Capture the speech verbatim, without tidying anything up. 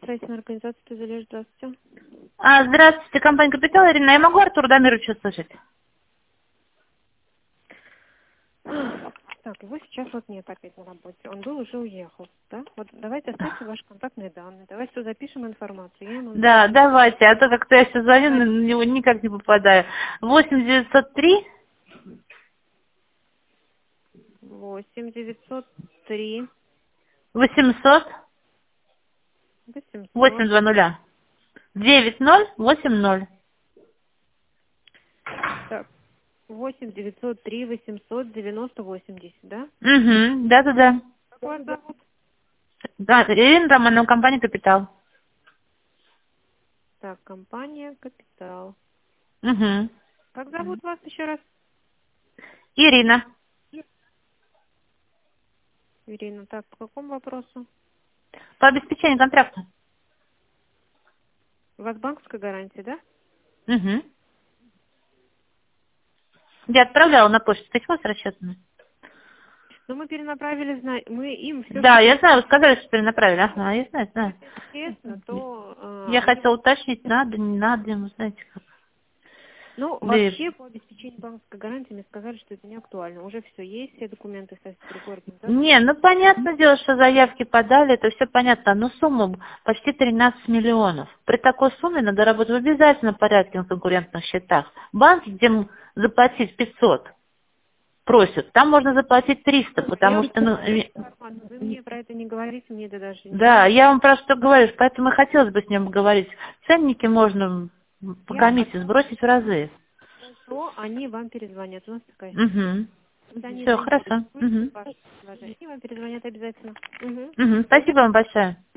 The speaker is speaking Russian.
строительная организация «Тузележ». Здравствуйте. А, здравствуйте, компания «Капитал». Ирина, я могу Артура Дамировича слышать? Так, его сейчас вот нет опять на работе. Он был, уже уехал, да? Вот давайте оставьте ваши контактные данные. Давайте запишем информацию. Я ему Да, напишу. давайте, а то как-то я сейчас звоню, на него никак не попадаю. восемь девятьсот три восемь девятьсот три восемьсот восемьсот. восемь два нуля девять ноль восемь ноль. Так, восемь девятьсот три восемьсот девяносто восемьдесят, да? Угу, да-да-да. Как вас зовут? Да, Ирина Романова, компания «Капитал». Так, компания «Капитал». Угу. Как зовут вас еще раз? Ирина. Ирина. Так, по какому вопросу? По обеспечению контракта. У вас банковская гарантия, да? Угу. Я отправляла на почту письмо с расчетами. Ну, мы перенаправили, зна- мы им все, Да, что я знаю, вы сказали, что перенаправили. Ага, я знаю, знаю. интересно, то э, Я они... хотела уточнить, надо, не надо, ему, знаете, как. Ну, Да и- вообще, по обеспечению банковской гарантии мне сказали, что это не актуально. Уже все есть, все документы со другой организации. Не, ну понятное дело, что заявки подали, это все понятно, но сумма почти тринадцать миллионов. При такой сумме надо работать в обязательном порядке на конкурентных счетах. Банк, где м- заплатить пятьсот просят, там можно заплатить триста, потому Я что, ну, э, Вы мне про это не говорите, мне это даже не да, надо. я вам про что говорю, поэтому и хотелось бы с ним говорить. Ценники можно по Я комиссии сбросить в разы. то они вам перезвонят. У нас такая система. Угу. Когда они Все, хорошо. заинтересуются Угу. в вашем предложении, они вам перезвонят обязательно. Угу. Угу. Спасибо вам большое.